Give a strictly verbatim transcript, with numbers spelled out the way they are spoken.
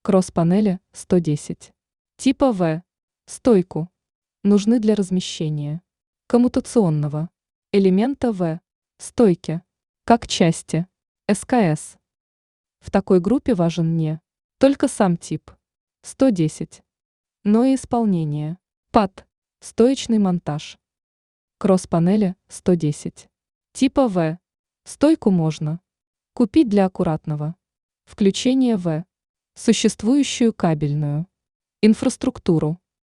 Кросс-панели сто десять. Типа В. Стойку. Нужны для размещения коммутационного элемента В. Стойки. Как части. СКС. В такой группе важен не только сам тип сто десять, но и исполнение ПАД. Стоечный монтаж. Кросс-панели сто десять. Типа В. Стойку можно купить для аккуратного включения в существующую кабельную инфраструктуру.